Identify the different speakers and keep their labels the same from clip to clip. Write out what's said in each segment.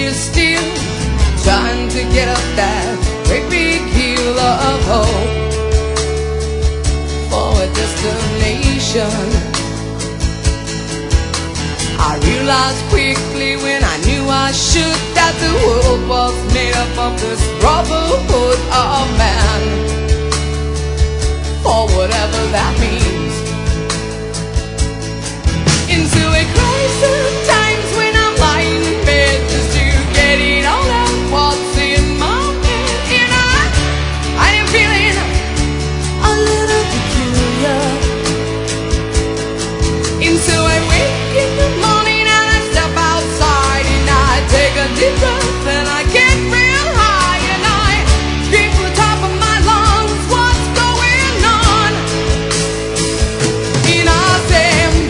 Speaker 1: is still trying to get up that great big hill of hope for a destination. I realized quickly when I knew I should that the world was made up of this brotherhood of man, or whatever that means. Into a crisis times when I'm lying in bed just to get it all out what's in my head. And I am feeling a little peculiar. Into I wake in the morning and I step outside and I take a deep breath and I get real high and I scream from the top of my lungs, what's going on? And I say,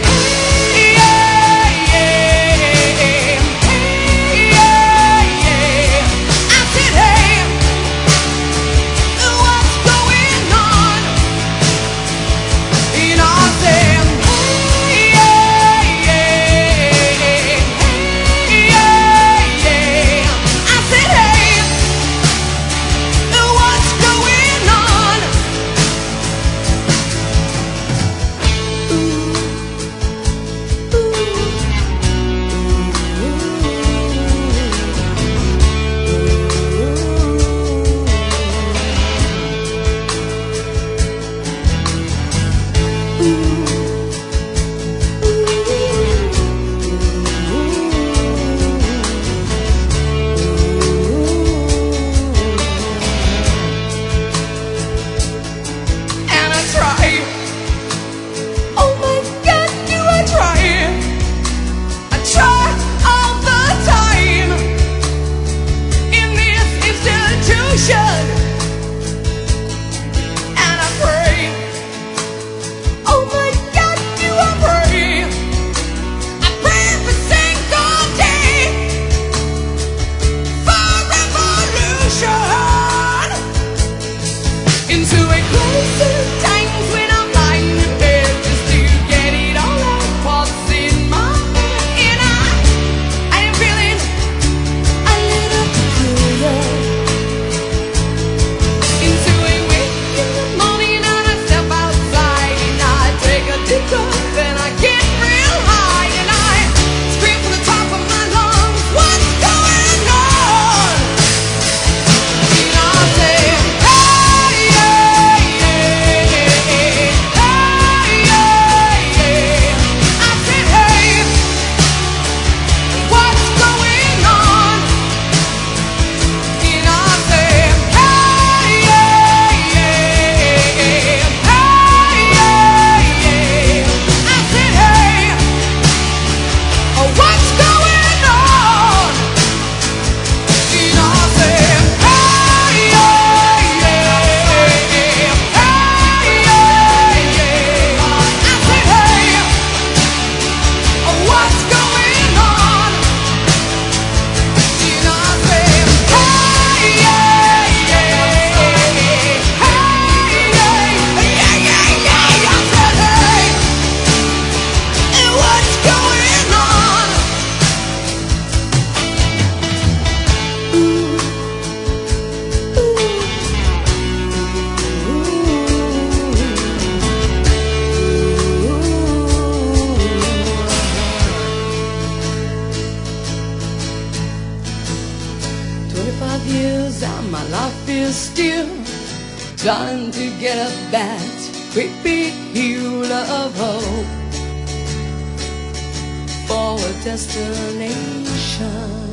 Speaker 1: and my life is still trying to get up that great big hill of hope for a destination.